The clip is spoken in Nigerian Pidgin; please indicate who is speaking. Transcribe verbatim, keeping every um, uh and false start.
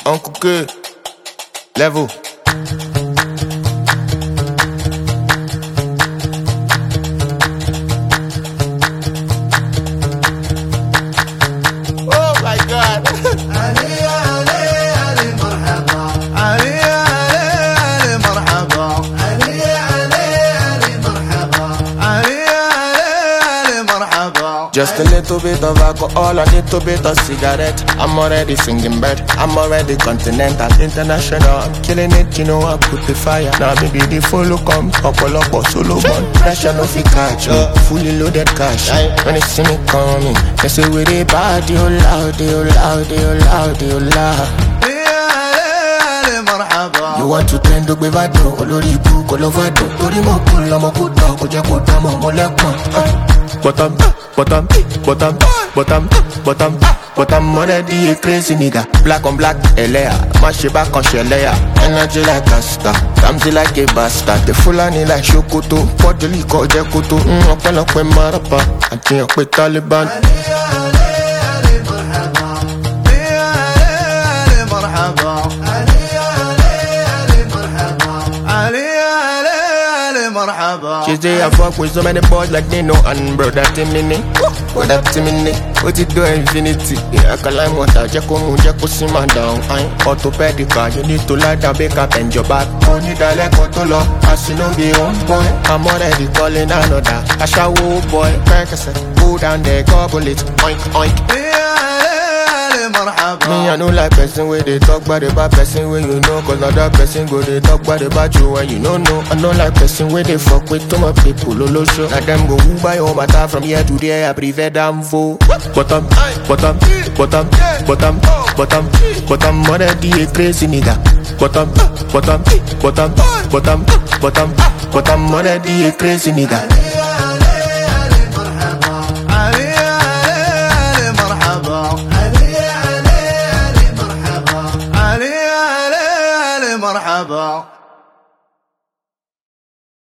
Speaker 1: Uncle Good. Level. Oh my God.
Speaker 2: علي علي علي مرحبا علي علي علي مرحبا علي علي علي مرحبا علي علي علي مرحبا.
Speaker 1: Just a little bit of alcohol, a little bit of cigarette. I'm already singing bird. I'm already continental, international. I'm killing it, you know I put the fire. Now maybe the follow come, couple up or solo one. Pressure no fi catch me, fully loaded cash. When they see me coming, they say we the party, oh loud, oh loud, oh loud, oh loud. You want to tend to be vado, olori ibu, kolovado. Tori mo kula mo kuta, koje kuta mo molekon. Bottom, bottom, bottom, bottom, bottom, bottom, already a crazy nigga. Black on black, Elea, mash it back on Shelea. Energy like a star, Kamzi like a bastard. The Fulani like Shokoto, Podoli ko Jekoto. Mm, open up with Marapa, I think up with Taliban. She say I fuck with so many boys like they know and bro that Timini, what that Timini, what you do infinity? Yeah, I can like water, Jacko Moon, Jacko Simon down. I'm orthopedic, you need to light and bake up and your back. Only the leg to law, I see no be on boy. I'm already calling another. I shall woo boy, Percocet, go down there, gobble it, oink oink. Me, I know like person where they talk about the bad person where you know. Cause not that person go they talk about the bad you when you don't know. I know like person where they fuck with too much people, lolo show. Now them go who buy all my time from here to there, I prefer them for bottom, bottom, bottom, bottom, bottom, bottom, already a crazy nigga. Bottom, bottom, bottom, bottom, bottom, bottom, already a crazy nigga.
Speaker 2: مرحبا.